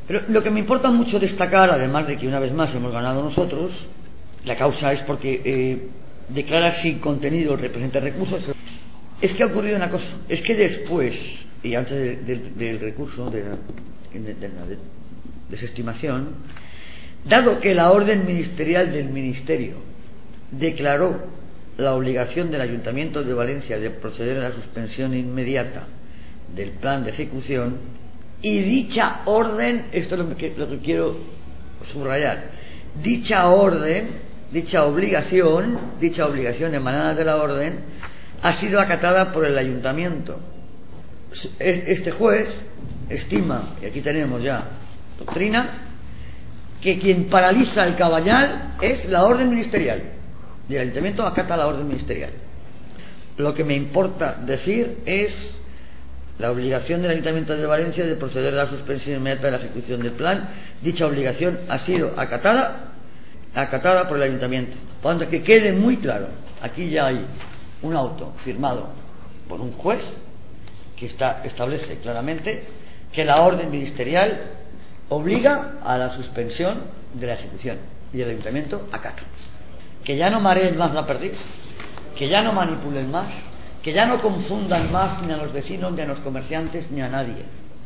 Pero lo que me importa mucho destacar, además de que una vez más hemos ganado nosotros, la causa es porque declara sin contenido el representa recursos, es que ha ocurrido una cosa, es que después y antes del recurso de la desestimación, dado que la orden ministerial del Ministerio declaró la obligación del Ayuntamiento de Valencia de proceder a la suspensión inmediata del plan de ejecución, y dicha orden, esto es lo que quiero subrayar, dicha orden, dicha obligación emanada de la orden ha sido acatada por el Ayuntamiento. Este juez estima, y aquí tenemos ya doctrina, que quien paraliza el Cabanyal es la orden ministerial, y el Ayuntamiento acata la orden ministerial. Lo que me importa decir es la obligación del Ayuntamiento de Valencia de proceder a la suspensión inmediata de la ejecución del plan. Dicha obligación ha sido acatada por el Ayuntamiento. Por lo tanto, que quede muy claro, aquí ya hay un auto firmado por un juez que establece claramente que la orden ministerial obliga a la suspensión de la ejecución, y el Ayuntamiento acata. Que ya no mareen más la perdiz, que ya no manipulen más, que ya no confundan más ni a los vecinos, ni a los comerciantes, ni a nadie.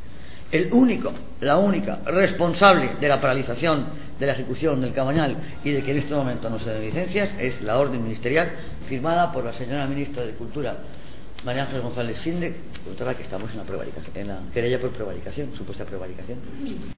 La única responsable de la paralización de la ejecución del Cabanyal y de que en este momento no se den licencias es la orden ministerial firmada por la señora ministra de Cultura, María Ángeles González Sinde, que estamos en la querella por prevaricación, supuesta prevaricación.